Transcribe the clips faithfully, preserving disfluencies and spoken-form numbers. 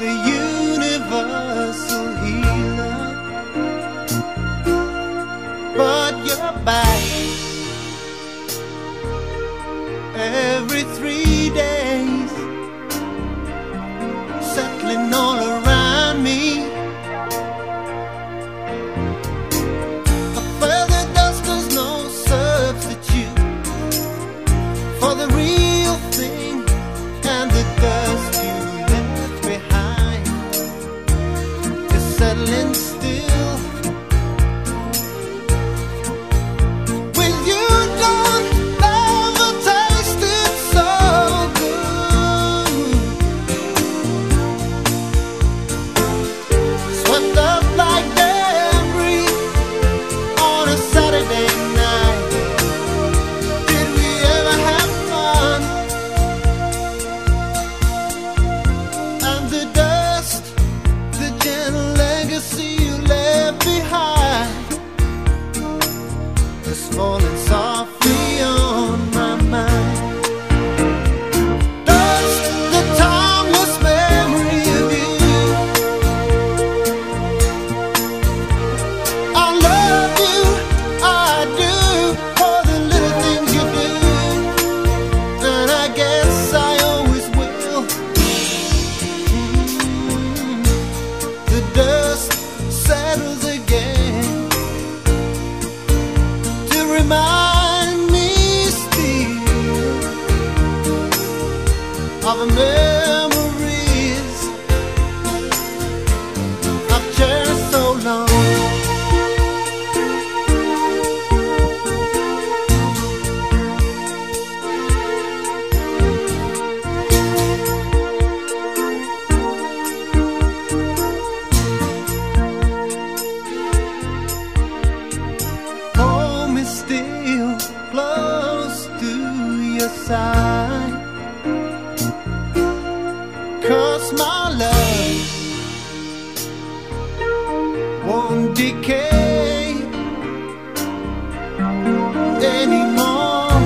the universal healer, but you're back every three days, settling all around me. A feather duster's no substitute for the real thing and the dust you left behind. You're settling still. With you done, never tasted so good. Swept up like debris on a Saturday night. Did we ever have fun? And the dust, the gentle legacy you left behind, is falling softly on my mind. Dust, the timeless memory of you. I love you, I do, for the little things you do, and I guess I always will. Mm. The dust settles again to remind me still of memories I've cherished so long. Hold me still close to your side, 'cause my love won't decay anymore.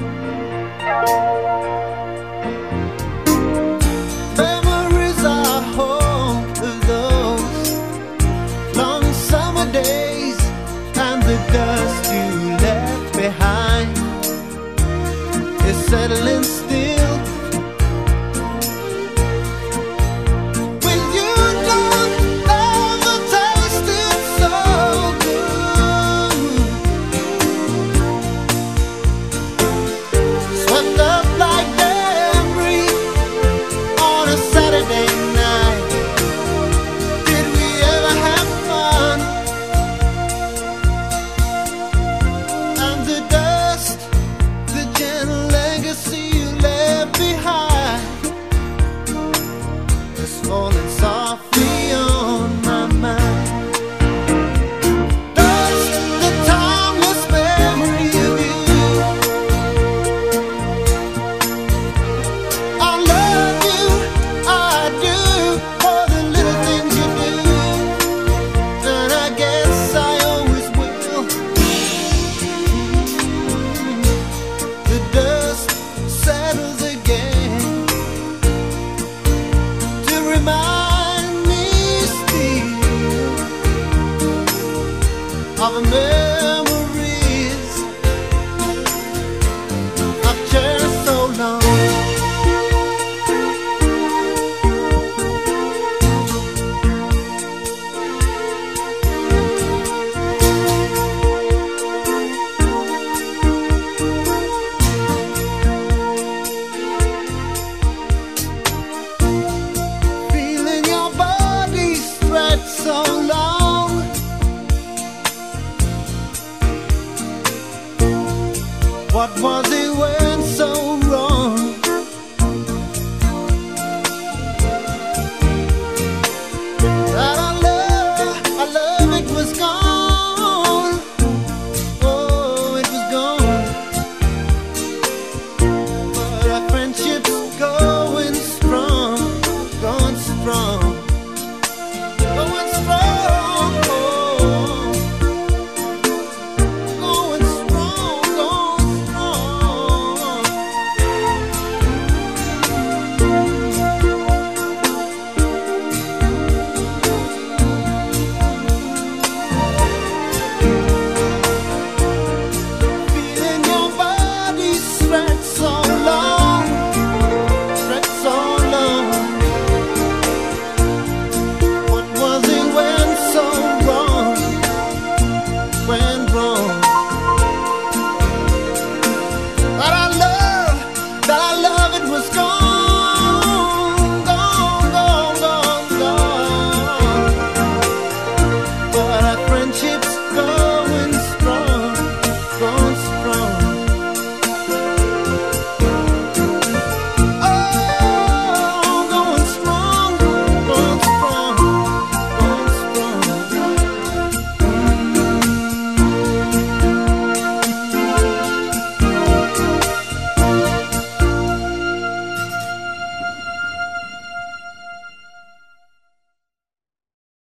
Memories I hold of those long summer days and the dust you left behind is settling still. With you done, never tasted so good. Swept up like debris on a Saturday night. Did we ever have fun? And the dust, the gentle legacy you left behind, is falling softly on my mind. Dust, the timeless memory of you. I love you, I do, for the little things you do, and I guess I always will. The dust settles again to remind me still of memories I've cherished so long. Feeling your body stretch so long. What was it?